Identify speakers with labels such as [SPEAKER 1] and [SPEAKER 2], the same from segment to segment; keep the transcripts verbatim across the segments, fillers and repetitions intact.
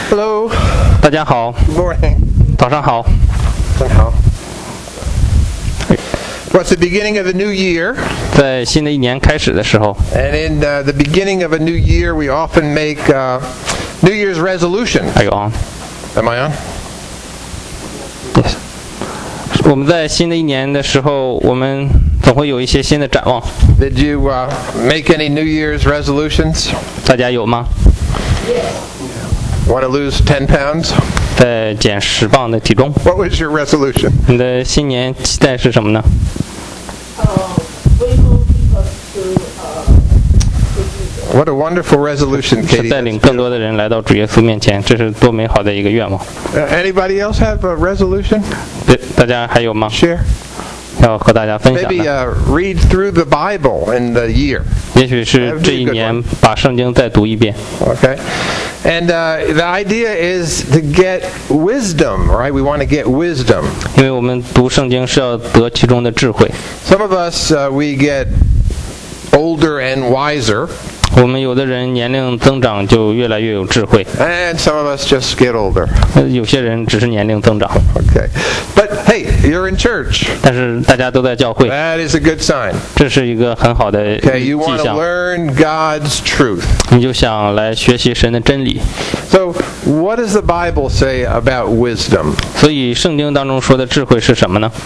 [SPEAKER 1] Hello.
[SPEAKER 2] 大家好。
[SPEAKER 1] Good morning.
[SPEAKER 2] 早上好。
[SPEAKER 1] 早上好。Well, it's the beginning of a new year.
[SPEAKER 2] 在新的一年开始的时候
[SPEAKER 1] And in uh, the beginning of a new year, we often make uh, New Year's resolution.
[SPEAKER 2] 还有啊
[SPEAKER 1] Am I on?
[SPEAKER 2] Yes 我们在新的一年的时候，我们总会有一些新的展望。
[SPEAKER 1] Did you uh, make any New Year's resolutions?
[SPEAKER 2] 大家有吗？
[SPEAKER 1] Want to lose ten pounds?
[SPEAKER 2] 在减十磅的体重。
[SPEAKER 1] What was your resolution?
[SPEAKER 2] 你的新年期待是什么呢？
[SPEAKER 3] Uh, bring more people to uh, to Jesus.
[SPEAKER 1] What a wonderful resolution,
[SPEAKER 2] 是
[SPEAKER 1] Katie.
[SPEAKER 2] 带领更多的人来到主耶稣面前，这是多美好的一个愿望。
[SPEAKER 1] Uh, anybody else have a resolution?
[SPEAKER 2] 对，大家还有吗？
[SPEAKER 1] Share.
[SPEAKER 2] 要和大家分享
[SPEAKER 1] Maybe
[SPEAKER 2] 的，
[SPEAKER 1] uh, read through the Bible in the year.
[SPEAKER 2] 也许是这一年把圣经再读一遍。
[SPEAKER 1] Okay. And uh, the idea is to get wisdom, right? We want to get wisdom.
[SPEAKER 2] 因为我们读圣经是要得其中的智慧。
[SPEAKER 1] Some of us, uh, we get older and wiser,
[SPEAKER 2] 我们有的人年龄增长就越来越有智慧，
[SPEAKER 1] and some of us just get older.
[SPEAKER 2] 呃有些人只是年龄增长。
[SPEAKER 1] Okay. But hey, you're in church.
[SPEAKER 2] 但是大家都在教会，
[SPEAKER 1] That is a good sign.
[SPEAKER 2] 这是一个很好的
[SPEAKER 1] Okay, you
[SPEAKER 2] 迹
[SPEAKER 1] want to
[SPEAKER 2] 象。
[SPEAKER 1] learn God's truth.
[SPEAKER 2] 你就想来学习神的真理。
[SPEAKER 1] So, what does the Bible say about wisdom?
[SPEAKER 2] 所以圣经当中说的智慧是什么呢？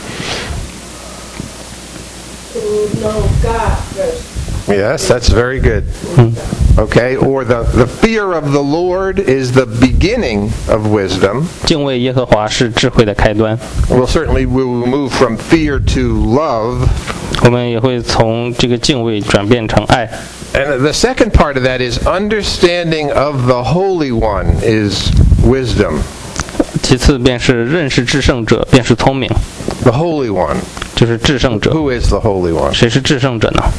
[SPEAKER 3] To know God first.
[SPEAKER 1] Yes, that's very good. Okay, or the, the fear of the Lord is the beginning of wisdom.
[SPEAKER 2] 敬畏耶和华是智慧的开端。
[SPEAKER 1] Well, certainly we will move from fear to love.
[SPEAKER 2] 我们也会从这个敬畏转变成爱。
[SPEAKER 1] And the second part of that is understanding of the Holy One is wisdom.
[SPEAKER 2] 其次便是认识至圣者，便是聪明，
[SPEAKER 1] The Holy One.
[SPEAKER 2] 就是至圣者。
[SPEAKER 1] Who is the Holy One?
[SPEAKER 2] 谁是至圣者呢？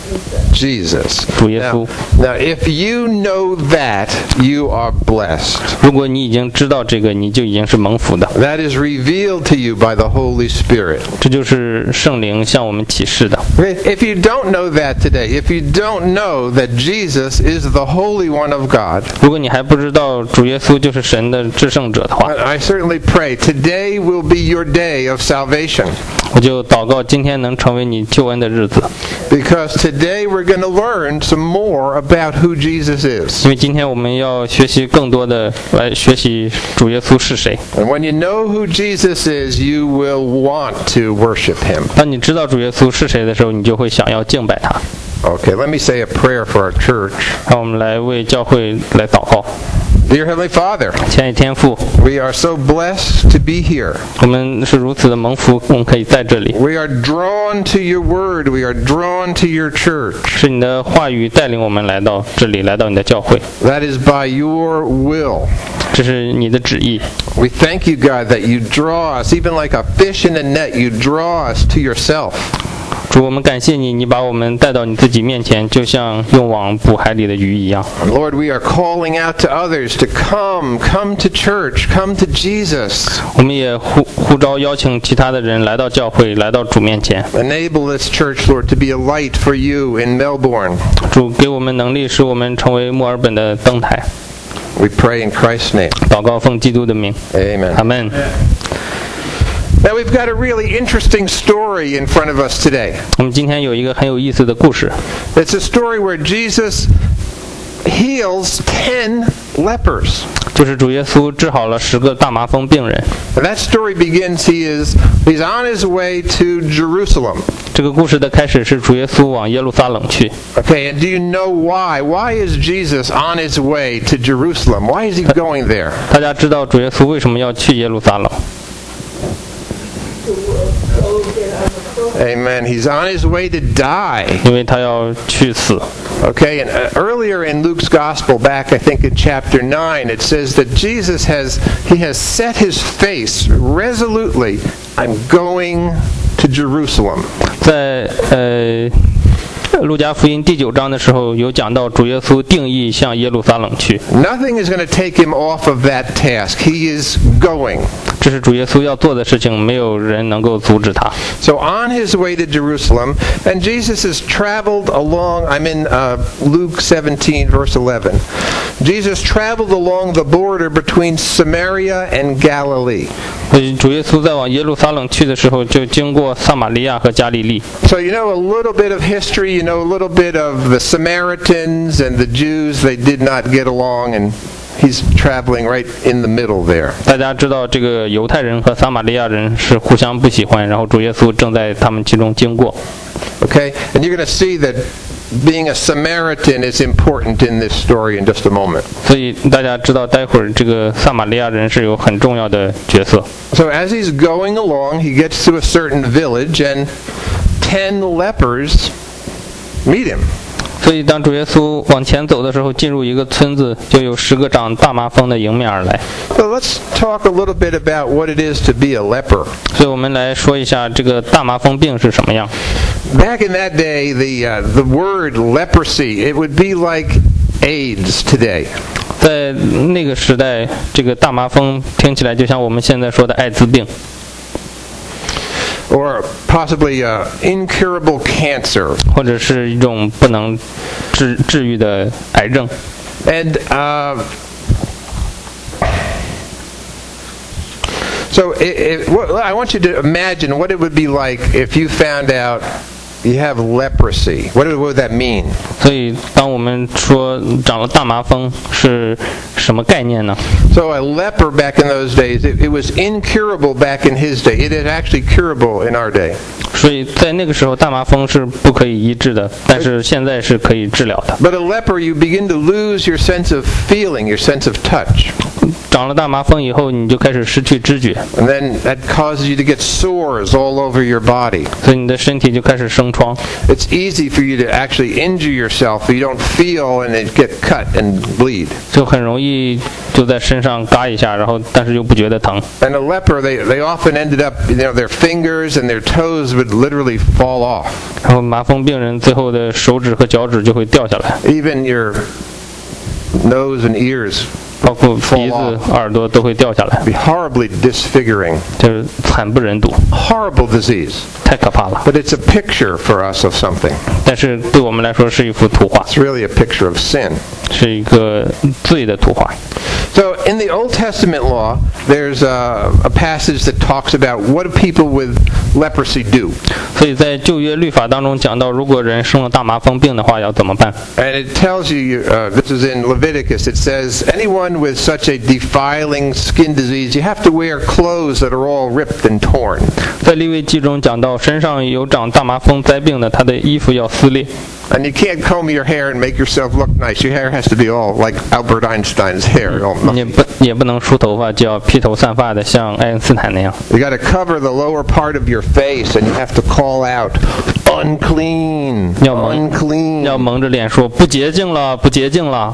[SPEAKER 1] Jesus.
[SPEAKER 2] 主耶
[SPEAKER 1] Now,
[SPEAKER 2] 稣。
[SPEAKER 1] now, if you know that, you are blessed.
[SPEAKER 2] 如果你已经知道这个，你就已经是蒙福的。
[SPEAKER 1] That is revealed to you by the Holy Spirit.
[SPEAKER 2] 这就是圣灵向我们启示的。
[SPEAKER 1] If you don't know that today, if you don't know that Jesus is the Holy One of God,
[SPEAKER 2] 如果你还不知道主耶稣就是神的至圣者的话，
[SPEAKER 1] I certainly pray today will be your day of salvation.
[SPEAKER 2] 我就祷告今天能成为你救恩的日子，
[SPEAKER 1] Because today we're going to learn some more about who Jesus is.
[SPEAKER 2] 因为今天我们要学习更多的来学习主耶稣是谁。
[SPEAKER 1] And when you know who Jesus is, you will want to worship him.
[SPEAKER 2] 当你知道主耶稣是谁的时候，你就会想要敬拜他。
[SPEAKER 1] Okay, let me say a prayer for our church.
[SPEAKER 2] 让我们来为教会来祷告。
[SPEAKER 1] Dear Heavenly Father,
[SPEAKER 2] 亲爱的天父，
[SPEAKER 1] we are so blessed to be here.
[SPEAKER 2] 我们是如此的蒙福，我们可以在这里。
[SPEAKER 1] We are drawn to your word. We are drawn to your church.
[SPEAKER 2] 是你的话语带领我们来到这里，来到你的教会，
[SPEAKER 1] That is by your will.
[SPEAKER 2] 这是你的旨意。
[SPEAKER 1] We thank you, God, that you draw us, even like a fish in a net, you draw us to yourself.
[SPEAKER 2] 主，我们感谢你，你把我们带到你自己面前，就像用网捕海里的鱼一样。
[SPEAKER 1] And Lord, we are calling out to others to come, come to church, come to Jesus.
[SPEAKER 2] 我们也呼呼召邀请其他的人来到教会，来到主面前。
[SPEAKER 1] Enable this church, Lord, to be a light for you in Melbourne.
[SPEAKER 2] 主给我们能力，使我们成为墨尔本的灯台。
[SPEAKER 1] We pray in Christ's name.
[SPEAKER 2] 祷告奉基督的名，
[SPEAKER 1] Amen.
[SPEAKER 2] 阿门。
[SPEAKER 1] Now we've got a really interesting story in front of us today.
[SPEAKER 2] 我们今天有一个很有意思的故事，
[SPEAKER 1] It's a story where Jesus heals ten lepers.
[SPEAKER 2] 就是主耶稣治好了十个大麻风病人。
[SPEAKER 1] And that story begins, he is he's on his way to Jerusalem.
[SPEAKER 2] 这个故事的开始是主耶稣往耶路撒冷去。
[SPEAKER 1] Okay, and do you know why? Why is Jesus on his way to Jerusalem? Why is he going there?
[SPEAKER 2] 大家知道主耶稣为什么要去耶路撒冷？
[SPEAKER 3] To uh, go get on the cross.
[SPEAKER 1] Amen. He's on his way to die.
[SPEAKER 2] 因为他要去死。
[SPEAKER 1] Okay, and uh, earlier in Luke's gospel, back I think in chapter nine, it says that Jesus has he has set his face resolutely. I'm going to Jerusalem.
[SPEAKER 2] 在呃路加福音第九章的时候有讲到主耶稣定义向耶路撒冷去，
[SPEAKER 1] Nothing is going to take him off of that task. He is going.
[SPEAKER 2] 这是主耶稣要做的事情，没有人能够阻止他。
[SPEAKER 1] So on his way to Jerusalem, and Jesus has traveled along, I'm in uh, Luke seventeen, verse eleven. Jesus traveled along the border between Samaria and Galilee.
[SPEAKER 2] 所以主耶稣在往耶路撒冷去的时候，就经过撒玛利亚和加利利。
[SPEAKER 1] So you know a little bit of history, you know a little bit of the Samaritans and the Jews, they did not get along, and he's traveling right in the middle there.
[SPEAKER 2] 大家知道这个犹太人和撒玛利亚人是互相不喜欢，然后主耶稣正在他们其中经过。
[SPEAKER 1] Okay? And you're going to see that being a Samaritan is important in this story in just a moment.
[SPEAKER 2] 所以大家知道，待会儿这个撒玛利亚人是有很重要的角色。
[SPEAKER 1] So as he's going along, he gets to a certain village, and ten lepers meet him.
[SPEAKER 2] 所以当主耶稣往前走的时候，进入一个村子，就有十个长大麻风的迎面而来。
[SPEAKER 1] So let's talk a little bit about what it is to be a leper.
[SPEAKER 2] 所以我们来说一下这个大麻风病是什么样。
[SPEAKER 1] Back in that day, the uh, the word leprosy, it would be like AIDS today.
[SPEAKER 2] 在那个时代，这个大麻风听起来就像我们现在说的艾滋病，
[SPEAKER 1] Or possibly uh, incurable cancer.
[SPEAKER 2] 或者是一种不能治治愈的癌症。
[SPEAKER 1] And uh, so it, it, what, I want you to imagine what it would be like if you found out you have leprosy. What, what would that mean?
[SPEAKER 2] 所以，当我们说长了大麻风是什么概念呢？
[SPEAKER 1] So a leper back in those days, it, it was incurable back in his day. It is actually curable in our day.
[SPEAKER 2] 所以在那个时候，大麻风是不可以医治的，但是现在是可以治疗的。
[SPEAKER 1] But a leper, you begin to lose your sense of feeling, your sense of touch.
[SPEAKER 2] 长了大麻风以后，你就开始失去知觉，
[SPEAKER 1] And then that causes you to get sores all over your body.
[SPEAKER 2] 所以你的身体就开始生疮。
[SPEAKER 1] It's easy for you to actually injure yourself if you don't feel and it get cut and bleed.
[SPEAKER 2] 就很容易就在身上嘎一下，然后但是又不觉得疼。
[SPEAKER 1] And a leper, they, they often ended up, you know, their fingers and their toes would literally fall off.
[SPEAKER 2] 然后麻风病人最后的手指和脚趾就会掉下来，
[SPEAKER 1] Even your nose and ears
[SPEAKER 2] 包括鼻子、耳朵都会掉下来，
[SPEAKER 1] be horribly disfiguring.
[SPEAKER 2] 就是惨不忍睹，
[SPEAKER 1] Horrible disease.
[SPEAKER 2] 太可怕了。
[SPEAKER 1] But it's a picture for us of something.
[SPEAKER 2] 但是对我们来说是一幅图画，
[SPEAKER 1] It's really a picture of sin.
[SPEAKER 2] 是一个罪的图画。
[SPEAKER 1] So in the Old Testament law, there's a, a passage that talks about what do people with leprosy do.
[SPEAKER 2] 所以在旧约律法当中讲到，如果人生了大麻风病的话，要怎么办？
[SPEAKER 1] And it tells you, uh, this is in Leviticus, it says, anyone with such a defiling skin disease, you have to wear clothes that are all ripped and torn.
[SPEAKER 2] 在利未记中讲到，身上有长大麻风灾病的，他的衣服要撕裂。
[SPEAKER 1] And you can't comb your hair and make yourself look nice. Your hair has to be all like Albert Einstein's hair. All
[SPEAKER 2] 你不也不能梳头发，就要披头散发的，像爱因斯坦那样。
[SPEAKER 1] You got to cover the lower part of your face, and you have to call out, unclean,
[SPEAKER 2] 要蒙
[SPEAKER 1] unclean.
[SPEAKER 2] 要蒙着脸说不洁净了，不洁净了，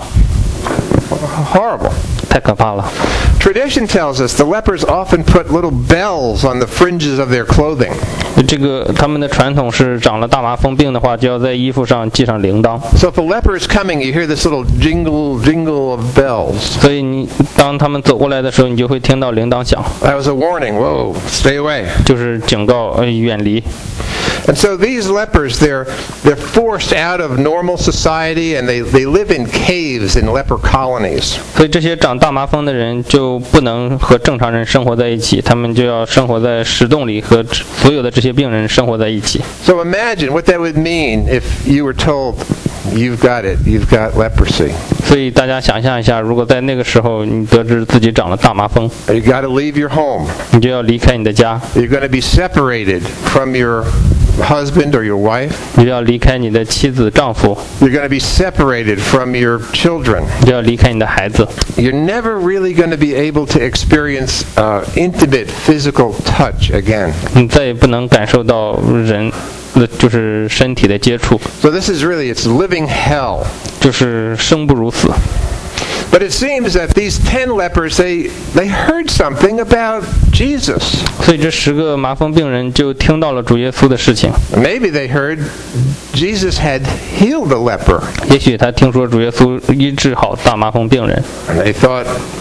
[SPEAKER 1] Horrible.
[SPEAKER 2] 太可怕了。
[SPEAKER 1] Tradition tells us the lepers often put little bells on the fringes of their clothing.
[SPEAKER 2] 这个他们的传统是长了大麻风病的话，就要在衣服上系上铃铛。
[SPEAKER 1] So if a leper is coming, you hear this little jingle, jingle of bells.
[SPEAKER 2] 所以你当他们走过来的时候，你就会听到铃铛响，
[SPEAKER 1] That was a warning. Whoa, stay away.
[SPEAKER 2] 就是警告呃远离。
[SPEAKER 1] And so these lepers, they're they're forced out of normal society, and they, they live in caves in leper colonies.
[SPEAKER 2] 所以这些长大麻风的人就不能和正常人生活在一起，他们就要生活在石洞里，和所有的这些病人生活在一起。
[SPEAKER 1] So imagine what that would mean if you were told, you've got it, you've got leprosy.
[SPEAKER 2] 所以大家想象一下，如果在那个时候你得知自己长了大麻风，
[SPEAKER 1] You got to leave your home.
[SPEAKER 2] 你就要离开你的家，
[SPEAKER 1] You're going to be separated from your husband or your wife.
[SPEAKER 2] 你就要离开你的妻子、丈夫，
[SPEAKER 1] You're going to be separated from your children.
[SPEAKER 2] 你就要离开你的孩子。
[SPEAKER 1] You're never really going to be able to experience uh, intimate physical touch again.
[SPEAKER 2] 你再也不能感受到人的就是身体的接触，
[SPEAKER 1] So this is really, it's living hell.
[SPEAKER 2] 就是生不如死。
[SPEAKER 1] But it seems that these ten lepers, they, they heard something about Jesus.
[SPEAKER 2] 所以这十个麻风病人就听到了主耶稣的事情。
[SPEAKER 1] Maybe they heard Jesus had healed the leper.
[SPEAKER 2] 也许他听说主耶稣医治好大麻风病人，
[SPEAKER 1] And they thought,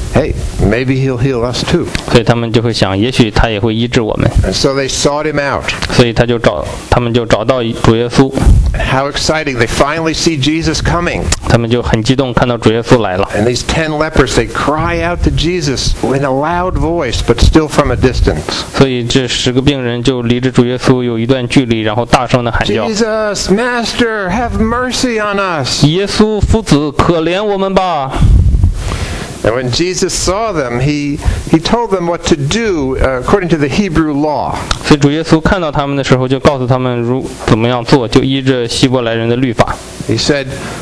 [SPEAKER 1] hey, maybe he'll heal us too.
[SPEAKER 2] 所以他们就会想，也许他也会医治我们。
[SPEAKER 1] And so they sought him out.
[SPEAKER 2] 所以他就找，他们就找到主耶稣，
[SPEAKER 1] How exciting. They finally see Jesus coming.
[SPEAKER 2] 他们就很激动，看到主耶稣来了。
[SPEAKER 1] And these ten lepers, they cry out to Jesus in a loud voice, but still from a distance.
[SPEAKER 2] 所以这十个病人就离着主耶稣有一段距离，然后大声的喊叫：
[SPEAKER 1] Jesus, Master, have mercy on us.
[SPEAKER 2] 耶稣夫子，可怜我们吧！
[SPEAKER 1] And when Jesus saw them, he, he told them what to do uh, according to the Hebrew law.
[SPEAKER 2] 所以主耶稣看到他们的时候，就告诉他们如怎么样做，就依着希伯来人的律法。
[SPEAKER 1] He said,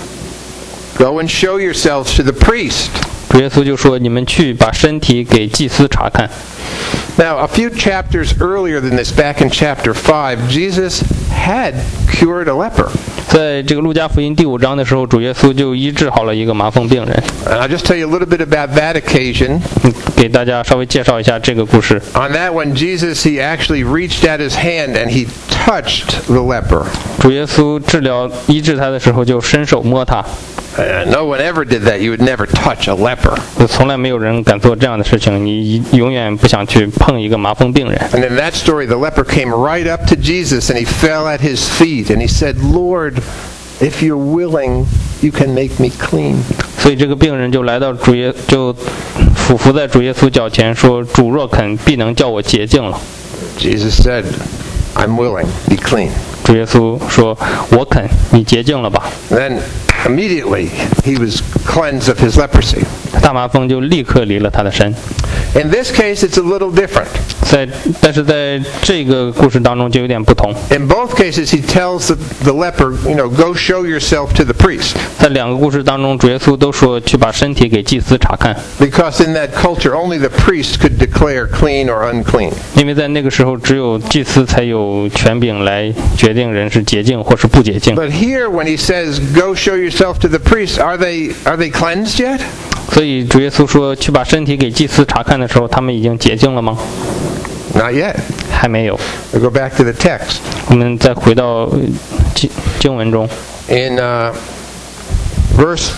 [SPEAKER 1] go and show yourselves to the priest.
[SPEAKER 2] 主耶稣就说：“你们去把身体给祭司查看。”
[SPEAKER 1] Now, a few chapters earlier than this, back in chapter five, Jesus had cured a leper.
[SPEAKER 2] 在这个路加福音第五章的时候，主耶稣就医治好了一个麻风病人。
[SPEAKER 1] And I'll just tell you a little bit about that occasion.
[SPEAKER 2] 嗯给大家稍微介绍一下这个故事。
[SPEAKER 1] On that one, Jesus, he actually reached out his hand and he touched the leper.
[SPEAKER 2] 主耶稣治疗医治他的时候，就伸手摸他。
[SPEAKER 1] Uh, no one ever did that. You would never touch a leper.
[SPEAKER 2] 从来没有人敢做这样的事情，你永远不想去碰一个麻风病人。
[SPEAKER 1] And in that story, the leper came right up to Jesus and he fell at his feet and he said, Lord, if you're willing, you can make me clean.
[SPEAKER 2] 所以这个病人就来到主耶，就俯伏在主耶稣脚前说：“主若肯，必能叫我洁净了。”
[SPEAKER 1] Jesus said, I'm willing, be clean.
[SPEAKER 2] 主耶稣说：“我肯，你洁净了吧。”
[SPEAKER 1] Then immediately he was cleansed of his leprosy.
[SPEAKER 2] 大麻风就立刻离了他的身。
[SPEAKER 1] In this case, it's a little different.
[SPEAKER 2] 在但是在这个故事当中就有点不同。
[SPEAKER 1] In both cases, he tells the, the leper, you know, go show yourself to the priest.
[SPEAKER 2] 在两个故事当中，主耶稣都说去把身体给祭司查看，
[SPEAKER 1] Because in that culture, only the priest could declare clean or unclean.
[SPEAKER 2] 因为在那个时候只有祭司才有权柄来决定人是洁净或是不洁净。
[SPEAKER 1] But here, when he says, go show yourself to the priest, are they, are they cleansed yet?
[SPEAKER 2] 所以主耶稣说去把身体给祭司查看的时候，他们已经洁净了吗？
[SPEAKER 1] Not yet.
[SPEAKER 2] 还没有。
[SPEAKER 1] We go back to the text.
[SPEAKER 2] 我们再回到呃经经文中，
[SPEAKER 1] In uh, verse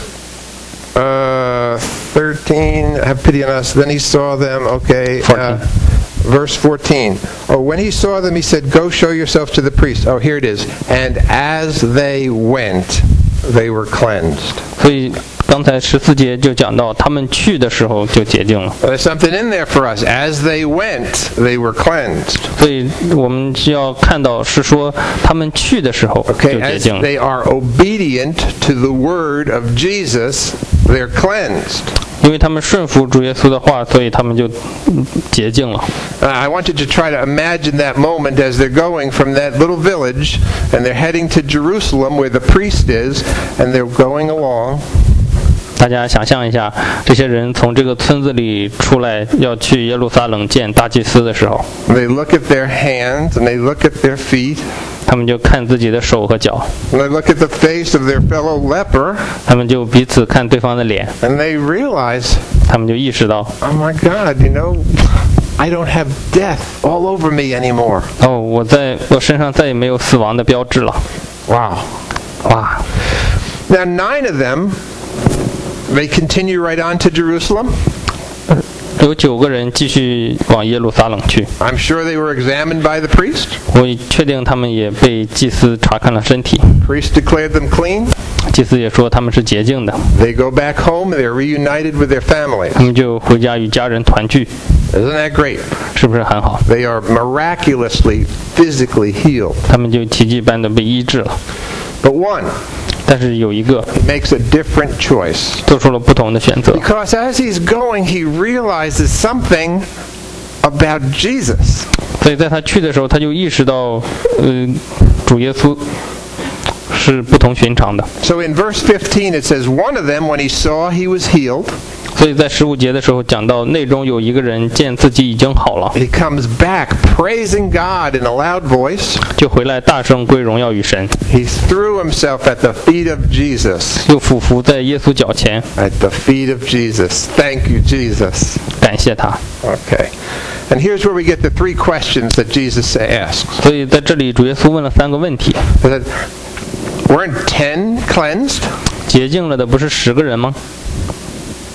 [SPEAKER 1] uh, thirteen, have pity on us. Then he saw them. Okay. Uh, verse fourteen. Oh, when he saw them, he said, go show yourself to the priest. Oh, here it is. And as they went, they were cleansed.
[SPEAKER 2] 所以刚才十四节就讲到，他们去的时候就洁净了。
[SPEAKER 1] There's something in there for us. As they went, they were cleansed.
[SPEAKER 2] 所以我们需要看到是说，他们去的时候就
[SPEAKER 1] Okay,
[SPEAKER 2] 洁
[SPEAKER 1] as
[SPEAKER 2] 净了。
[SPEAKER 1] they are obedient to the word of Jesus, they're cleansed.
[SPEAKER 2] 因为他们顺服主耶稣的话，所以他们就嗯洁净了。
[SPEAKER 1] Uh, I want you to try to imagine that moment as they're going from that little village and they're heading to Jerusalem where the priest is, and they're going along.
[SPEAKER 2] 大家想象一下，这些人从这个村子里出来，要去耶路撒冷见大祭司的时候，
[SPEAKER 1] They look at their hands and they look at their feet
[SPEAKER 2] 他们就看自己的手和脚，
[SPEAKER 1] and they look at the face of their fellow leper
[SPEAKER 2] 他们就彼此看对方的脸，
[SPEAKER 1] and they realize,
[SPEAKER 2] 他们就意识到，
[SPEAKER 1] oh my God, you know, I don't have death all over me anymore.
[SPEAKER 2] 哦，我在我身上再也没有死亡的标志了。
[SPEAKER 1] Wow.
[SPEAKER 2] 哇！
[SPEAKER 1] Now, nine of them, they continue right on to Jerusalem.
[SPEAKER 2] 有九个人继续往耶路撒冷去，
[SPEAKER 1] I'm sure they were examined by the priest.
[SPEAKER 2] 我确定他们也被祭司查看了身体，
[SPEAKER 1] Priest declared them clean.
[SPEAKER 2] 祭司也说他们是洁净的，
[SPEAKER 1] They go back home and they're reunited with their families.
[SPEAKER 2] 他们就回家与家人团聚，
[SPEAKER 1] Isn't that great?
[SPEAKER 2] 是不是很好？
[SPEAKER 1] They are miraculously, physically healed.
[SPEAKER 2] 他们就奇迹般的被医治了。
[SPEAKER 1] But one
[SPEAKER 2] 但是有一个
[SPEAKER 1] makes a different choice.
[SPEAKER 2] 做出了不同的选择，
[SPEAKER 1] Because as he's going, he realizes something about Jesus.
[SPEAKER 2] 所以在他去的时候，他就意识到，呃，主耶稣是不同寻常的。
[SPEAKER 1] So in verse fifteen it says, one of them, when he saw he was healed,
[SPEAKER 2] 所以在十五节的时候讲到，内中有一个人见自己已经好了，
[SPEAKER 1] he comes back praising God in a loud voice.
[SPEAKER 2] 就回来大声归荣耀与神，
[SPEAKER 1] He threw himself at the feet of Jesus.
[SPEAKER 2] 又俯伏在耶稣脚前，
[SPEAKER 1] At the feet of Jesus. Thank you, Jesus.
[SPEAKER 2] 感谢他。
[SPEAKER 1] Okay. And here's where we get the three questions that Jesus asks.
[SPEAKER 2] 所以在这里，主耶稣问了三个问题：
[SPEAKER 1] He said, weren't ten cleansed?
[SPEAKER 2] 洁净了的不是十个人吗？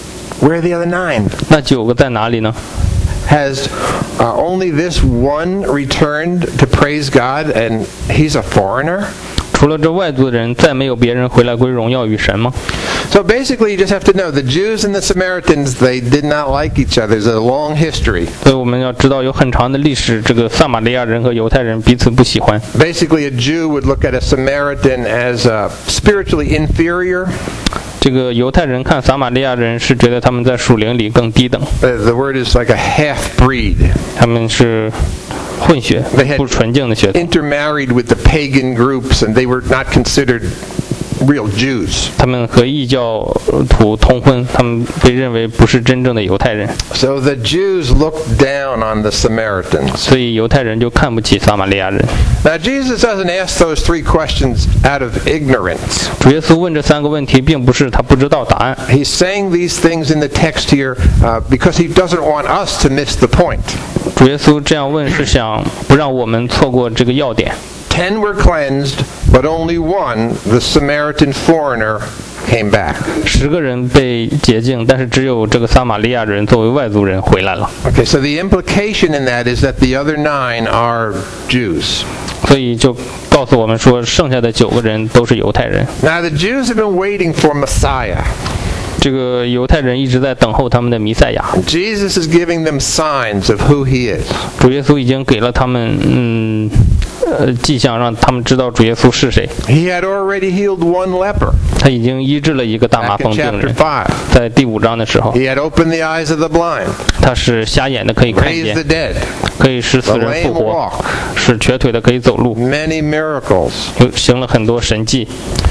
[SPEAKER 1] Where are the other nine?
[SPEAKER 2] 那九个在哪里呢？
[SPEAKER 1] Has uh, only this one returned to praise God, and he's a foreigner?
[SPEAKER 2] 除了这外族人，再没有别人回来归荣耀与神吗？
[SPEAKER 1] So basically, you just have to know the Jews and the Samaritans, they did not like each other. There's a long history.
[SPEAKER 2] 所以我们要知道有很长的历史，这个撒玛利亚人和犹太人彼此不喜欢。
[SPEAKER 1] Basically, a Jew would look at a Samaritan as uh, spiritually inferior.
[SPEAKER 2] 这个犹太人看撒玛利亚人是觉得他们在属灵里更低等，
[SPEAKER 1] Uh, the word is like a half-breed.
[SPEAKER 2] 他们是混血
[SPEAKER 1] They had-，
[SPEAKER 2] 不纯净的血统。
[SPEAKER 1] Intermarried with the pagan groups, and they were not considered real Jews.
[SPEAKER 2] 他们和异教徒通婚，他们被认为不是真正的犹太人，
[SPEAKER 1] So the Jews looked down on the Samaritans.
[SPEAKER 2] 所以犹太人就看不起撒玛利亚人。
[SPEAKER 1] Now, Jesus doesn't ask those three questions out of ignorance.
[SPEAKER 2] 主耶稣问这三个问题，并不是他不知道答案，
[SPEAKER 1] He's saying these things in the text here uh, because he doesn't want us to miss the point.
[SPEAKER 2] 主耶稣这样问是想不让我们错过这个要点。
[SPEAKER 1] Ten were cleansed, but only one, the Samaritan foreigner, came back.
[SPEAKER 2] 十个人被洁净，但是只有这个撒玛利亚人作为外族人回来了。
[SPEAKER 1] Okay, so the implication in that is that the other nine are Jews.
[SPEAKER 2] 所以就告诉我们说，剩下的九个人都是犹太人。
[SPEAKER 1] Now, the Jews have been waiting for Messiah.
[SPEAKER 2] 这个犹太人一直在等候他们的弥赛亚。
[SPEAKER 1] Jesus is giving them signs of who he is.
[SPEAKER 2] 主耶稣已经给了他们，嗯，呃，迹象，让他们知道主耶稣是谁。
[SPEAKER 1] He had already healed one leper
[SPEAKER 2] 他已经医治了一个大麻
[SPEAKER 1] back
[SPEAKER 2] 风
[SPEAKER 1] in
[SPEAKER 2] 病
[SPEAKER 1] chapter
[SPEAKER 2] 人，
[SPEAKER 1] five.
[SPEAKER 2] 在第五章的时候，
[SPEAKER 1] He had opened the eyes of the blind,
[SPEAKER 2] 他是瞎眼的可以看
[SPEAKER 1] raised the
[SPEAKER 2] 见，
[SPEAKER 1] dead,
[SPEAKER 2] 可以使死
[SPEAKER 1] the
[SPEAKER 2] 人
[SPEAKER 1] lame
[SPEAKER 2] 复活，
[SPEAKER 1] walk,
[SPEAKER 2] 使瘸腿的可以走路，
[SPEAKER 1] many miracles.
[SPEAKER 2] 有行了很多神迹。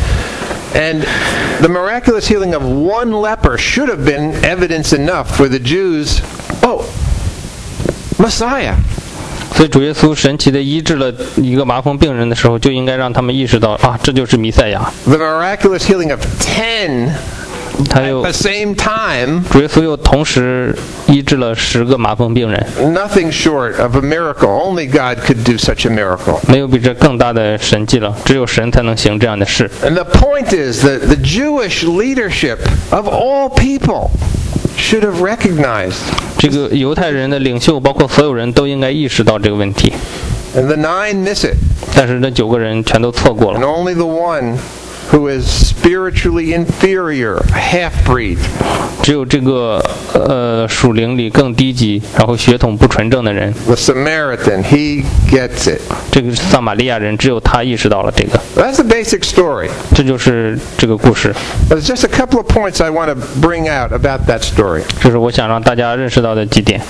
[SPEAKER 1] And the miraculous healing of one leper should have been evidence enough for the Jews. Oh, Messiah.
[SPEAKER 2] 所以主耶稣神奇的医治了一个麻风病人的时候，就应该让他们意识到啊，这就是弥赛亚。
[SPEAKER 1] The miraculous healing of ten
[SPEAKER 2] 他
[SPEAKER 1] at
[SPEAKER 2] 又
[SPEAKER 1] the same time,
[SPEAKER 2] 主耶稣又同时医治了十个麻风病人，
[SPEAKER 1] nothing short of a miracle. Only God could do such a miracle.
[SPEAKER 2] 没有比这更大的神迹了，只有神才能行这样的事。
[SPEAKER 1] And the point is that the Jewish leadership of all people should have recognized.
[SPEAKER 2] 这个犹太人的领袖，包括所有人都应该意识到这个问题，
[SPEAKER 1] And the nine miss it.
[SPEAKER 2] 但是那九个人全都错过
[SPEAKER 1] And
[SPEAKER 2] 了。
[SPEAKER 1] only the one who is spiritually inferior, a half-breed,
[SPEAKER 2] 只有这个呃属灵里更低级，然后血统不纯正的人，
[SPEAKER 1] the Samaritan, he gets it.
[SPEAKER 2] 这个撒玛利亚人，只有他意识到了这个。
[SPEAKER 1] That's the basic story.
[SPEAKER 2] 这就是这个故事，
[SPEAKER 1] There's just a couple of points I want to bring out about that story.
[SPEAKER 2] 这是我想让大家认识到的几点，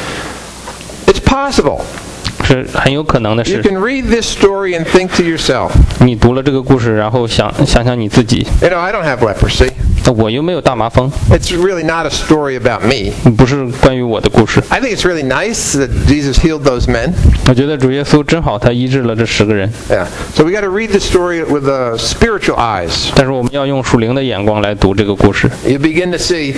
[SPEAKER 1] It's possible.
[SPEAKER 2] 是很有可能的
[SPEAKER 1] You
[SPEAKER 2] 事。
[SPEAKER 1] can read this story and think to yourself,
[SPEAKER 2] 你读了这个故事，然后想想想你自己，
[SPEAKER 1] you know, I don't have leprosy.
[SPEAKER 2] 那我又没有大麻风，
[SPEAKER 1] It's really not a story about me.
[SPEAKER 2] 不是关于我的故事。
[SPEAKER 1] I think it's really nice that Jesus healed those men.
[SPEAKER 2] 我觉得主耶稣真好，他医治了这十个人。
[SPEAKER 1] Yeah. So we got to read the story with uh, spiritual eyes.
[SPEAKER 2] 但是我们要用属灵的眼光来读这个故事，
[SPEAKER 1] You begin to see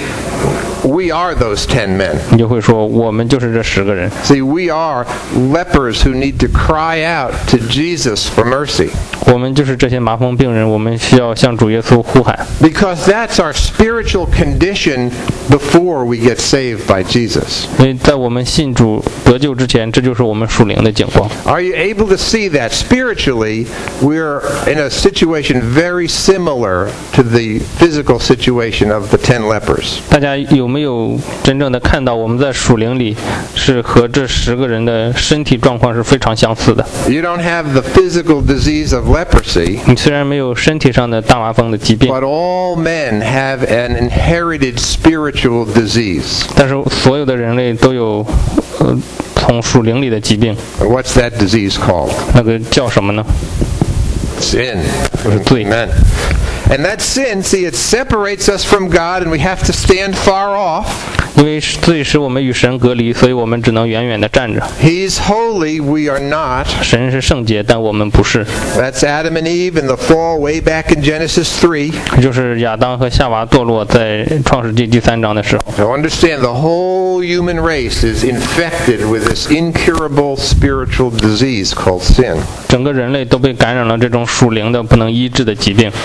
[SPEAKER 1] we are those ten men.
[SPEAKER 2] 你就会说，我们就是这十个人。
[SPEAKER 1] See, we are lepers who need to cry out to Jesus for mercy.
[SPEAKER 2] 我们就是这些麻风病人，我们需要向主耶稣呼喊，
[SPEAKER 1] Because that's our spiritual condition before we get saved by Jesus.
[SPEAKER 2] 因为在我们信主得救之前，这就是我们属灵的景况。
[SPEAKER 1] Are you able to see that spiritually we're in a situation very similar to the physical situation of the ten lepers?
[SPEAKER 2] 大家有没有真正的看到，我们在属灵里是和这十个人的身体状况是非常相似的？
[SPEAKER 1] You don't have the physical disease of leprosy,
[SPEAKER 2] 你虽然没有身体上的大麻风的疾病，
[SPEAKER 1] but all men have an inherited spiritual disease.
[SPEAKER 2] 但是所有的人类都有，呃，从属灵里的疾病。
[SPEAKER 1] What's that disease called?
[SPEAKER 2] 那个叫什么呢？
[SPEAKER 1] Sin.
[SPEAKER 2] 就是罪。
[SPEAKER 1] Amen. And that sin, see, it separates us from God and we have to stand far off.
[SPEAKER 2] 因为罪使我们与神隔离，所以我们只能远远地站着。
[SPEAKER 1] He's holy, we are not.
[SPEAKER 2] 神是圣洁，但我们不是。
[SPEAKER 1] That's Adam and Eve in the fall way back in Genesis three.
[SPEAKER 2] 就是亚当和夏娃堕落在创世纪第三章的时候。
[SPEAKER 1] So understand the whole human race is infected with this incurable spiritual disease called sin.
[SPEAKER 2] 整个人类都被感染了这种属灵的不能医治的疾病。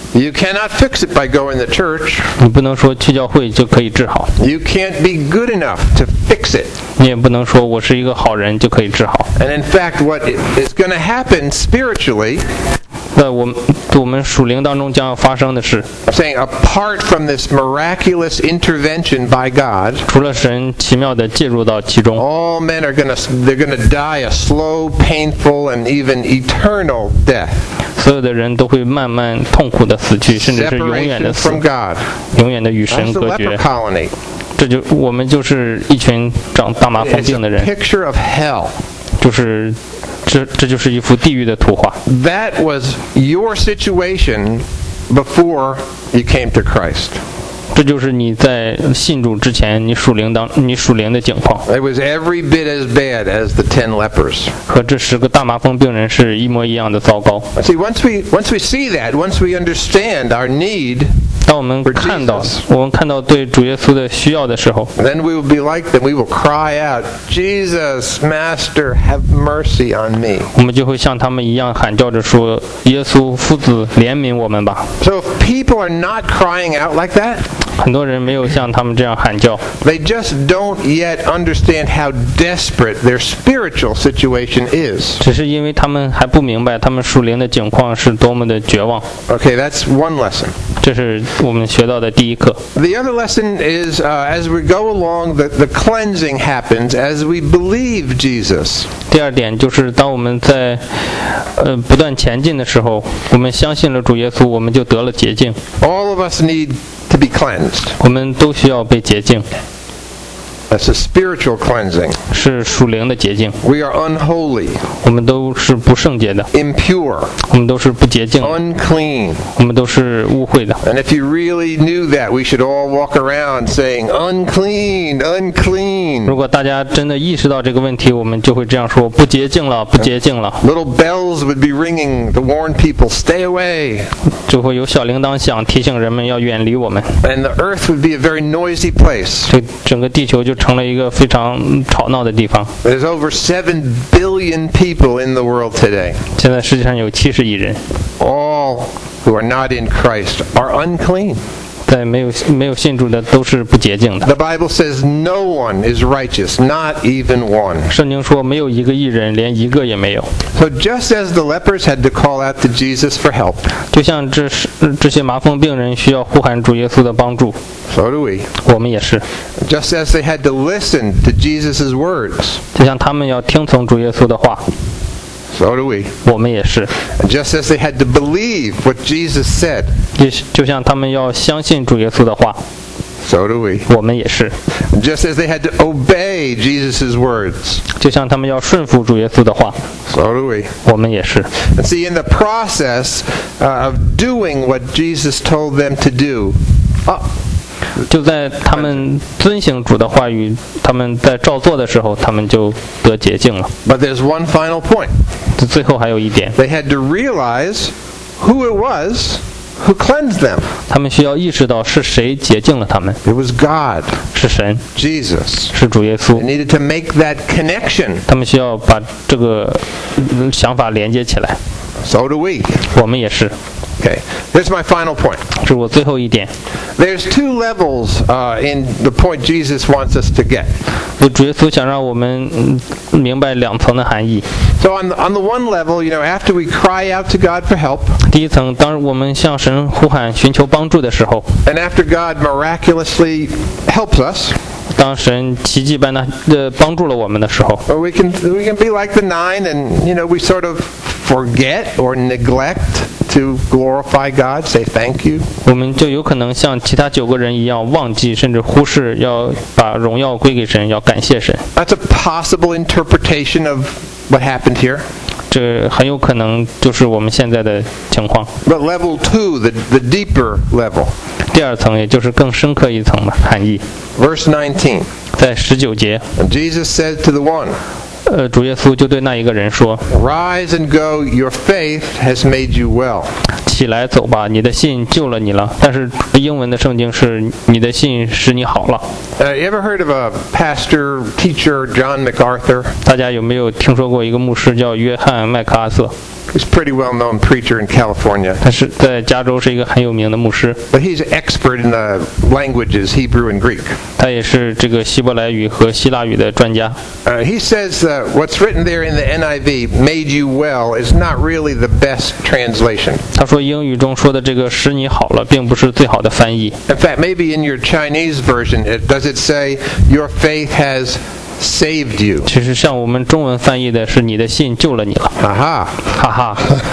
[SPEAKER 1] You cannot fix it by going to church.
[SPEAKER 2] 你不能说去教会就可以治好，
[SPEAKER 1] You can't be good enough to fix it.
[SPEAKER 2] 你也不能说我是一个好人就可以治好。
[SPEAKER 1] And in fact, what is going to happen spiritually,
[SPEAKER 2] 在我们我们属灵当中将要发生的是，
[SPEAKER 1] I'm saying apart from this miraculous intervention by God,
[SPEAKER 2] 除了神奇妙的介入到其中，
[SPEAKER 1] all men are going to they're going to die a slow, painful, and even eternal death.
[SPEAKER 2] 所有的人都会慢慢痛苦的死去，甚至是永远
[SPEAKER 1] Separation
[SPEAKER 2] 的死
[SPEAKER 1] from，God.
[SPEAKER 2] 永远的与神
[SPEAKER 1] That's the
[SPEAKER 2] 隔
[SPEAKER 1] leper
[SPEAKER 2] 绝。
[SPEAKER 1] colony.
[SPEAKER 2] 这就我们就是一群长大麻风
[SPEAKER 1] It's
[SPEAKER 2] 病的
[SPEAKER 1] a
[SPEAKER 2] 人，
[SPEAKER 1] picture of hell.
[SPEAKER 2] 就是这这就是一幅地狱的图画。
[SPEAKER 1] That was your situation before you came to Christ.
[SPEAKER 2] 这就是你在信主之前，你属灵当你属灵的境况，
[SPEAKER 1] It was every bit as bad as the ten lepers.
[SPEAKER 2] 和这十个大麻风病人是一模一样的糟糕。
[SPEAKER 1] See, once we once we see that, once we understand our need,
[SPEAKER 2] 当我们看到我们看到对主耶稣的需要的时候，
[SPEAKER 1] then we will be like them. We will cry out, "Jesus, Master, have mercy on me."
[SPEAKER 2] 我们就会像他们一样喊叫着说：“耶稣父子，怜悯我们吧。
[SPEAKER 1] So if people are not crying out like that, ”
[SPEAKER 2] 很多人没有像他们这样喊叫，
[SPEAKER 1] they just don't yet understand how desperate their spiritual situation is.
[SPEAKER 2] 只是因为他们还不明白他们属灵的境况是多么的绝望。
[SPEAKER 1] Okay, that's one lesson.
[SPEAKER 2] 这是我们学到的第一课。
[SPEAKER 1] The other lesson is uh, as we go along, the, the cleansing happens as we believe Jesus.
[SPEAKER 2] 第二点就是当我们在呃不断前进的时候，我们相信了主耶稣，我们就得了洁净。
[SPEAKER 1] All of us need to be cleansed.
[SPEAKER 2] 我们都需要被洁净，
[SPEAKER 1] That's a spiritual cleansing.
[SPEAKER 2] 是属灵的洁净。
[SPEAKER 1] We are unholy,
[SPEAKER 2] 我们都是不圣洁的，
[SPEAKER 1] impure,
[SPEAKER 2] 我们都是不洁净的，
[SPEAKER 1] unclean.
[SPEAKER 2] 我们都是污秽的。
[SPEAKER 1] And if you really knew that, we should all walk around saying, unclean, unclean.
[SPEAKER 2] 如果大家真的意识到这个问题，我们就会这样说：不洁净了，不洁净了。
[SPEAKER 1] Little bells would be ringing to warn people, stay away.
[SPEAKER 2] 就会有小铃铛响，提醒人们要远离我们。
[SPEAKER 1] And the earth would be a very noisy place.
[SPEAKER 2] 这整个地球就成了一个非常吵闹的地方。
[SPEAKER 1] There's over seven billion people in the world today.
[SPEAKER 2] 现在世界上有七十亿人，
[SPEAKER 1] All who are not in Christ are unclean.
[SPEAKER 2] 在没有没有信主的都是不洁净的。
[SPEAKER 1] The Bible says no one is righteous, not even one.
[SPEAKER 2] 圣经说没有一个义人，连一个也没有。
[SPEAKER 1] So just as the lepers had to call out to Jesus for help,
[SPEAKER 2] 就像这是这些麻风病人需要呼喊主耶稣的帮助，
[SPEAKER 1] so do we.
[SPEAKER 2] 我们也是。
[SPEAKER 1] Just as they had to listen to Jesus' words,
[SPEAKER 2] 就像他们要听从主耶稣的话，
[SPEAKER 1] so do we.
[SPEAKER 2] 我们也是。
[SPEAKER 1] And just as they had to believe what Jesus said,
[SPEAKER 2] 也是就像他们要相信主耶稣的话，
[SPEAKER 1] so do we.
[SPEAKER 2] 我们也是。
[SPEAKER 1] And just as they had to obey Jesus' words,
[SPEAKER 2] 就像他们要顺服主耶稣的话，
[SPEAKER 1] so do we.
[SPEAKER 2] 我们也是。
[SPEAKER 1] And see, in the process uh, of doing what Jesus told them to do, oh,
[SPEAKER 2] 就在他们遵行主的话语，他们在照做的时候，他们就得洁净了。
[SPEAKER 1] but there's one final point.
[SPEAKER 2] 最后还有一点，
[SPEAKER 1] They had to realize who it was who cleansed them.
[SPEAKER 2] 他们需要意识到是谁洁净了他们，
[SPEAKER 1] It was God,
[SPEAKER 2] 是神，
[SPEAKER 1] Jesus.
[SPEAKER 2] 是主耶
[SPEAKER 1] They
[SPEAKER 2] 稣。
[SPEAKER 1] needed to make that connection.
[SPEAKER 2] 他们需要把这个嗯想法连接起来，
[SPEAKER 1] So do we.
[SPEAKER 2] 我们也是。
[SPEAKER 1] Okay, here's my final point.
[SPEAKER 2] 这是我最后一点。
[SPEAKER 1] There's two levels uh, in the point Jesus wants us to get.
[SPEAKER 2] 就主耶稣想让我们嗯明白两层的含义。
[SPEAKER 1] So on the, on the one level, you know, after we cry out to God for help,
[SPEAKER 2] 第一层，当我们向神呼喊寻求帮助的时候，
[SPEAKER 1] and after God miraculously helps us,
[SPEAKER 2] 当神奇迹般的呃帮助了我们的时候，
[SPEAKER 1] or we can we can be like the nine, and you know we sort of forget or neglect to glorify God, say thank you.
[SPEAKER 2] 我们就有可能像其他九个人一样忘记，甚至忽视要把荣耀归给神，要感谢神。
[SPEAKER 1] That's a possible interpretation of what happened here.
[SPEAKER 2] 这很有可能就是我们现在的情况。
[SPEAKER 1] But level two, the, the deeper level,
[SPEAKER 2] 第二层，也就是更深刻一层的含义，
[SPEAKER 1] verse nineteen.
[SPEAKER 2] 在十九节，
[SPEAKER 1] And Jesus said to the one,
[SPEAKER 2] 呃，主耶稣就对那一个人说
[SPEAKER 1] Rise and go, your faith has made you well.
[SPEAKER 2] 起来走吧，你的信救了你了。但是英文的圣经是你的信使你好了。
[SPEAKER 1] Uh, you ever heard of a pastor, teacher, John MacArthur?
[SPEAKER 2] 大家有没有听说过一个牧师叫约翰麦克阿瑟？
[SPEAKER 1] He's a pretty well-known preacher in California.
[SPEAKER 2] 他是在加州是一个很有名的牧师，
[SPEAKER 1] But he's an expert in the languages, Hebrew and Greek.
[SPEAKER 2] 他也是这个希伯来语和希腊语的专家。
[SPEAKER 1] Uh, he says uh, what's written there in the N I V, made you well, is not really the best translation.
[SPEAKER 2] 他说英语中说的这个使你好了，并不是最好的翻译。
[SPEAKER 1] In fact, maybe in your Chinese version, it, does it say, your faith has saved you?
[SPEAKER 2] 其实像我们中文翻译的是你的信救了你了，
[SPEAKER 1] Aha.
[SPEAKER 2] 哈哈，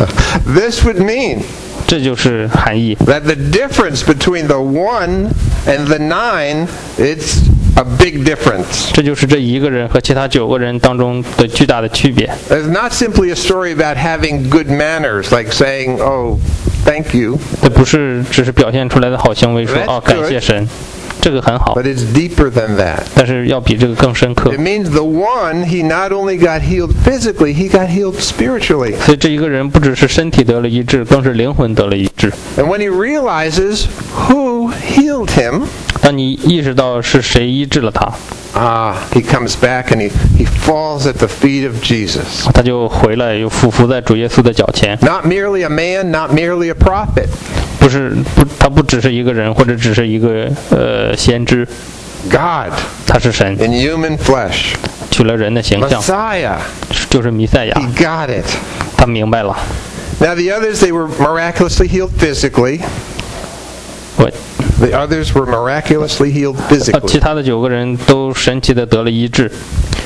[SPEAKER 1] This would mean
[SPEAKER 2] 这就是含义。
[SPEAKER 1] that the difference between the one and the nine, it's a big difference.
[SPEAKER 2] 这就是这一个人和其他九个人当中的巨大的区别。
[SPEAKER 1] It's not simply a story about having good manners, like saying, oh, thank you,
[SPEAKER 2] 这不是只是表现出来的好行为说，
[SPEAKER 1] That's
[SPEAKER 2] 哦，感谢神，这个很好，
[SPEAKER 1] but it's deeper than that.
[SPEAKER 2] 但是要比这个更深刻。
[SPEAKER 1] It means the one, he not only got healed physically, he got healed spiritually.
[SPEAKER 2] 所以这一个人不只是身体得了医治，更是灵魂得了医治。
[SPEAKER 1] And when he realizes who healed him,
[SPEAKER 2] 当你意识到是谁医治了他，
[SPEAKER 1] ah, he comes back and he, he falls at the feet of Jesus.
[SPEAKER 2] 他就回来又俯伏在主耶稣的脚前。
[SPEAKER 1] Not merely a man, not merely a prophet.
[SPEAKER 2] 不是不，他不只是一个人，或者只是一个呃先知，
[SPEAKER 1] God
[SPEAKER 2] 他是神，
[SPEAKER 1] in human flesh.
[SPEAKER 2] 取了人的形象，
[SPEAKER 1] Messiah.
[SPEAKER 2] 就是弥赛亚。
[SPEAKER 1] He got it.
[SPEAKER 2] 他明白了。
[SPEAKER 1] Now the others, they were miraculously healed physically.
[SPEAKER 2] 我
[SPEAKER 1] The others were miraculously healed
[SPEAKER 2] 呃，其
[SPEAKER 1] physically.
[SPEAKER 2] 他的九个人都神奇的得了医治，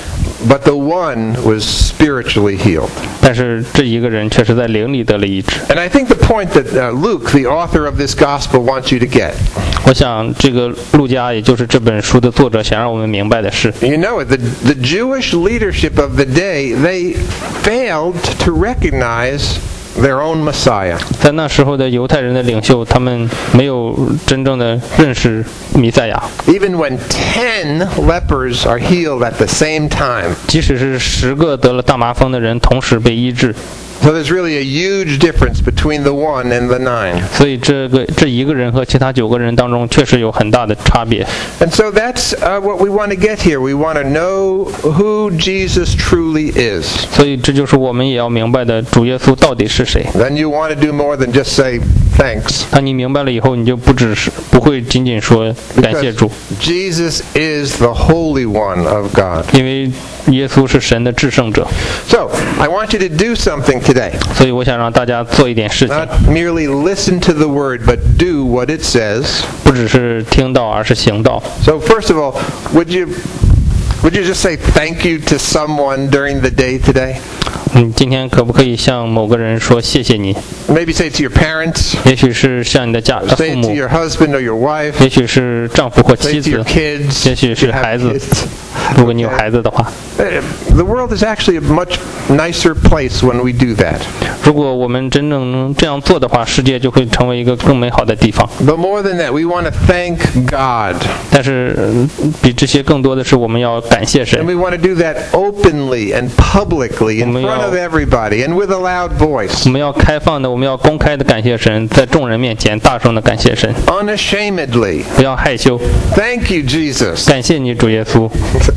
[SPEAKER 1] But the one was spiritually healed.
[SPEAKER 2] 但是这一个人却是在灵里得了医治。
[SPEAKER 1] And I think the point that uh, Luke, the author of this gospel, wants you to get.
[SPEAKER 2] 我想这个路加，也就是这本书的作者，想让我们明白的是，
[SPEAKER 1] You know it, the, the Jewish leadership of the day, they failed to recognize their own Messiah.
[SPEAKER 2] 在那时候的犹太人的领袖，他们没有真正的认识弥赛亚。
[SPEAKER 1] Even when ten lepers are healed at the same time.
[SPEAKER 2] 即使是十个得了大麻风的人同时被医治，
[SPEAKER 1] So there's really a huge difference between the one and the nine.
[SPEAKER 2] 所以这个这一个人和其他九个人当中确实有很大的差别。
[SPEAKER 1] And so that's uh, what we want to get here. We want to know who Jesus truly is.
[SPEAKER 2] 所以这就是我们也要明白的，主耶稣到底是谁。
[SPEAKER 1] Then you want to do more than just say thanks.
[SPEAKER 2] 当你明白了以后，你就不只是不会仅仅说感谢
[SPEAKER 1] Because
[SPEAKER 2] 主，
[SPEAKER 1] Jesus is the Holy One of God.
[SPEAKER 2] 因为耶稣是神的至圣者。
[SPEAKER 1] So I want you to do something today.
[SPEAKER 2] 所以我想让大家做一点事情，
[SPEAKER 1] Not merely listen to the word, but do what it says.
[SPEAKER 2] 不只是听到，而是行道。
[SPEAKER 1] So first of all, would you would you just say thank you to someone during the day today?
[SPEAKER 2] 嗯，今天可不可以向某个人说谢谢你？
[SPEAKER 1] Maybe say it to your parents,
[SPEAKER 2] 也许是向你的家父
[SPEAKER 1] say it to
[SPEAKER 2] 母，
[SPEAKER 1] your husband or your wife,
[SPEAKER 2] 也许是丈夫或
[SPEAKER 1] say
[SPEAKER 2] 妻
[SPEAKER 1] it to
[SPEAKER 2] 子
[SPEAKER 1] your，kids.
[SPEAKER 2] 也许
[SPEAKER 1] if
[SPEAKER 2] 是
[SPEAKER 1] you have
[SPEAKER 2] 孩子。
[SPEAKER 1] kids.
[SPEAKER 2] 如果你有孩子的话，
[SPEAKER 1] Uh, The world is actually a much nicer place when we do that.
[SPEAKER 2] 如果我们真正能这样做的话，世界就会成为一个更美好的地方。
[SPEAKER 1] But more than that, we want to thank God.
[SPEAKER 2] 但是，嗯比这些更多的是我们要感谢
[SPEAKER 1] And
[SPEAKER 2] 神，
[SPEAKER 1] we want to do that openly and publicly in
[SPEAKER 2] 我们要-
[SPEAKER 1] front of everybody and with a loud voice.
[SPEAKER 2] 我们要开放的，我们要公开的感谢神，在众人面前大声的感谢神，
[SPEAKER 1] Unashamedly.
[SPEAKER 2] 不要害羞。
[SPEAKER 1] Thank you, Jesus.
[SPEAKER 2] 感谢你，主耶稣。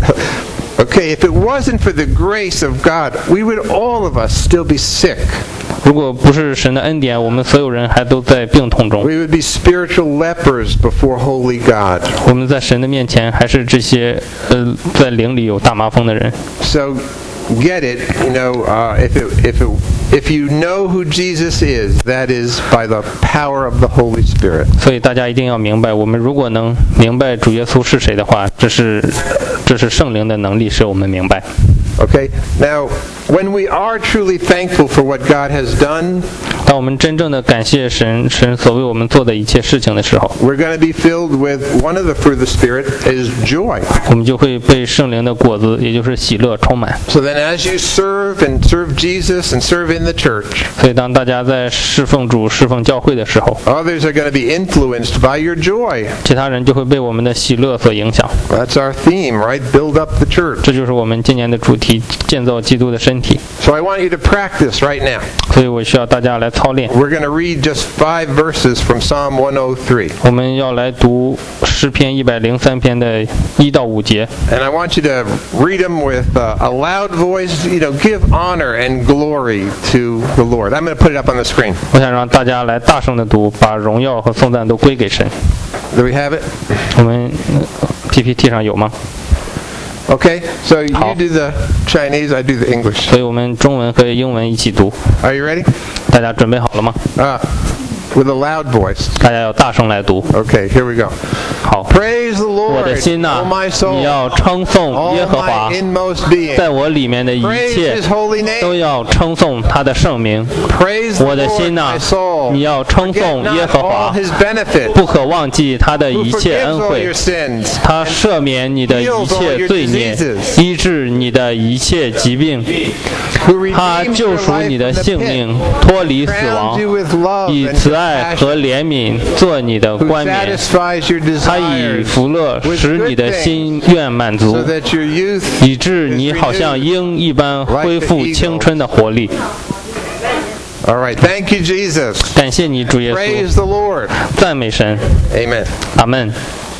[SPEAKER 1] Okay, if it wasn't for the grace of God, we would all of us still be sick.
[SPEAKER 2] 如果不是神的恩典，我们所有人还都在病痛中。
[SPEAKER 1] We would be spiritual lepers before holy God.
[SPEAKER 2] 我们在神的面前还是这些呃在灵里有大麻风的人。
[SPEAKER 1] So get it, you know, uh, if it, if it, if you know who Jesus is, that is by the power of the Holy Spirit.
[SPEAKER 2] 所以大家一定要明白，我们如果能明白主耶稣是谁的话，这是这是圣灵的能力，使我们明白。
[SPEAKER 1] Okay? Now, when we are truly thankful for what God has done,
[SPEAKER 2] 当我们真正的感谢神，神所为我们做的一切事情的时候，
[SPEAKER 1] we're going to be filled with one of the fruit of the Spirit is joy.
[SPEAKER 2] 我们就会被圣灵的果子，也就是喜乐充满。
[SPEAKER 1] So then as you serve and serve Jesus and serve in the church,
[SPEAKER 2] 所以当大家在侍奉主、侍奉教会的时候，
[SPEAKER 1] others are going to be influenced by your joy.
[SPEAKER 2] 其他人就会被我们的喜乐所影响。
[SPEAKER 1] That's our theme, right? Build up the church.
[SPEAKER 2] 这就是我们今年的主题。 体，建造基督的身体。
[SPEAKER 1] So I want you to practice right now.
[SPEAKER 2] 所以我需要大家来操练。
[SPEAKER 1] We're going to read just five verses from Psalm one oh three.
[SPEAKER 2] 我们要来读诗篇一百零三篇的一到五节。
[SPEAKER 1] And I want you to read them with uh, a loud voice, you know, give honor and glory to the Lord. I'm going to put it up on the screen.
[SPEAKER 2] 我想让大家来大声的读，把荣耀和颂赞都归给神。
[SPEAKER 1] Do we have it?
[SPEAKER 2] 我们呃 P P T 上有吗？
[SPEAKER 1] Okay, so you
[SPEAKER 2] 好。
[SPEAKER 1] do the Chinese, I do the English.
[SPEAKER 2] 所以我们中文和英文一起读。
[SPEAKER 1] Are you ready?
[SPEAKER 2] 大家准备好了吗？
[SPEAKER 1] Uh, with a loud voice.
[SPEAKER 2] 大家要大声来读。
[SPEAKER 1] Okay, here we go.
[SPEAKER 2] 好，
[SPEAKER 1] Praise the
[SPEAKER 2] 我的
[SPEAKER 1] Lord,
[SPEAKER 2] 心呐、
[SPEAKER 1] O my
[SPEAKER 2] 你
[SPEAKER 1] soul,
[SPEAKER 2] 要称颂
[SPEAKER 1] all
[SPEAKER 2] 耶和华
[SPEAKER 1] my，inmost being.
[SPEAKER 2] 在我里面的一
[SPEAKER 1] Praise
[SPEAKER 2] 切
[SPEAKER 1] His holy
[SPEAKER 2] 都
[SPEAKER 1] name.
[SPEAKER 2] 要称颂他的圣名。
[SPEAKER 1] Praise the
[SPEAKER 2] 我的
[SPEAKER 1] Lord,
[SPEAKER 2] 心呐、
[SPEAKER 1] my soul.
[SPEAKER 2] 你要称
[SPEAKER 1] Forget
[SPEAKER 2] 颂耶
[SPEAKER 1] not
[SPEAKER 2] 和
[SPEAKER 1] all
[SPEAKER 2] 华，
[SPEAKER 1] His benefits.
[SPEAKER 2] 不可忘记他的
[SPEAKER 1] Who
[SPEAKER 2] 一切
[SPEAKER 1] forgives
[SPEAKER 2] 恩
[SPEAKER 1] all
[SPEAKER 2] 惠
[SPEAKER 1] your。sins.
[SPEAKER 2] 他赦免你的一切罪孽，医治你的一切疾病。
[SPEAKER 1] Who
[SPEAKER 2] 他
[SPEAKER 1] redeems
[SPEAKER 2] 救
[SPEAKER 1] your
[SPEAKER 2] 赎你
[SPEAKER 1] life
[SPEAKER 2] 的
[SPEAKER 1] from the
[SPEAKER 2] 性
[SPEAKER 1] pit.
[SPEAKER 2] 命，脱离死
[SPEAKER 1] Crowns
[SPEAKER 2] 亡，
[SPEAKER 1] you with love
[SPEAKER 2] 以
[SPEAKER 1] and
[SPEAKER 2] 慈爱
[SPEAKER 1] compassion.
[SPEAKER 2] 和怜悯做你的
[SPEAKER 1] Who
[SPEAKER 2] 冠冕。
[SPEAKER 1] satisfies your
[SPEAKER 2] 他以
[SPEAKER 1] desires
[SPEAKER 2] 福乐使你的心愿满足
[SPEAKER 1] so，that your youth
[SPEAKER 2] 以致你好像鹰一般恢复青春的活力。
[SPEAKER 1] All right, thank you, Jesus.
[SPEAKER 2] 感谢你，主耶稣，
[SPEAKER 1] Praise the Lord.
[SPEAKER 2] 赞美神，
[SPEAKER 1] Amen.
[SPEAKER 2] 阿门。